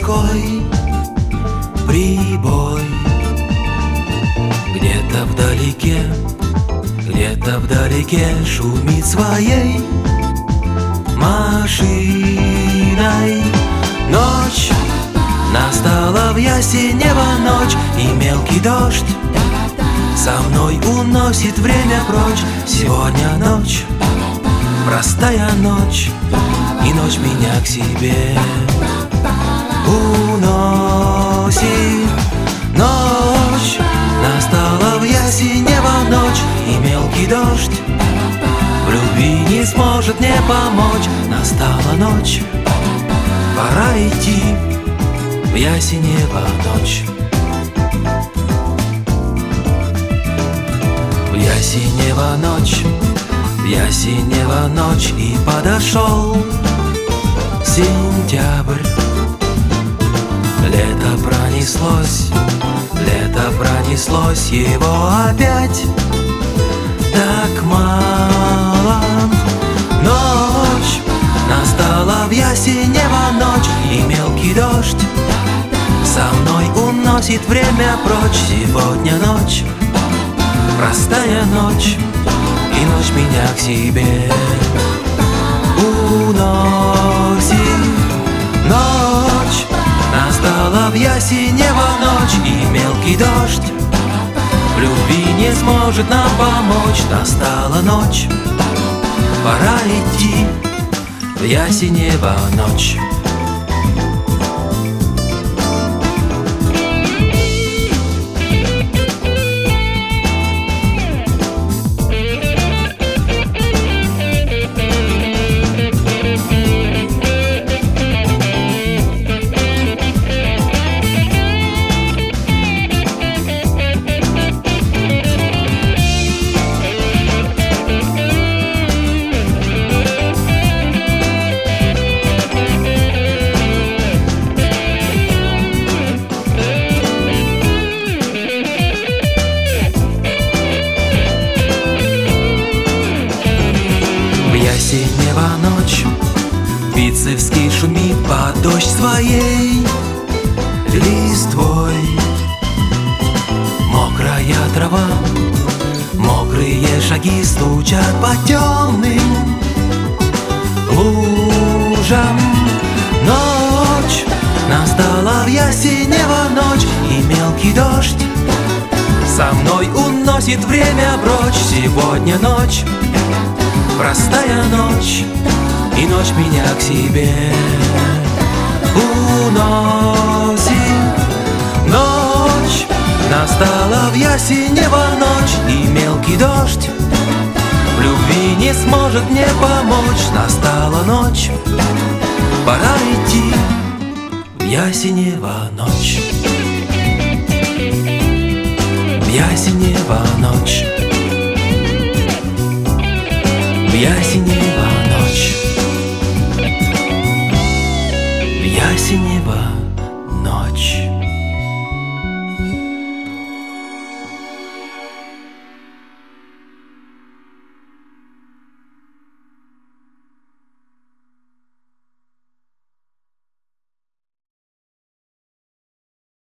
морской прибой. Где-то вдалеке шумит своей машиной. Ночь настала в ясенева ночь, и мелкий дождь со мной уносит время прочь. Сегодня ночь, простая ночь, и ночь меня к себе уносит. Ночь настала в ясенева ночь, и мелкий дождь в любви не сможет мне помочь. Настала ночь, пора идти в ясенева ночь. В ясенева ночь, в ясенева ночь, и подошел сентябрь. Лето пронеслось, его опять так мало. Ночь настала в ясенева ночь, и мелкий дождь со мной уносит время прочь. Сегодня ночь, простая ночь, и ночь меня к себе уносит. Ночь настала в ясенева ночь, и мелкий дождь в любви не сможет нам помочь. Настала ночь, пора идти в ясенева ночь. Ясенева ночь, Бицевский шумит под дождь своей листвой. Мокрая трава, мокрые шаги стучат по темным лужам. Ночь настала в ясенева ночь, и мелкий дождь со мной уносит время прочь. Сегодня ночь, простая ночь, и ночь меня к себе уносит. Ночь настала в ясенева ночь, и мелкий дождь в любви не сможет мне помочь. Настала ночь, пора идти в ясенева ночь. В ясенева ночь, в ясенева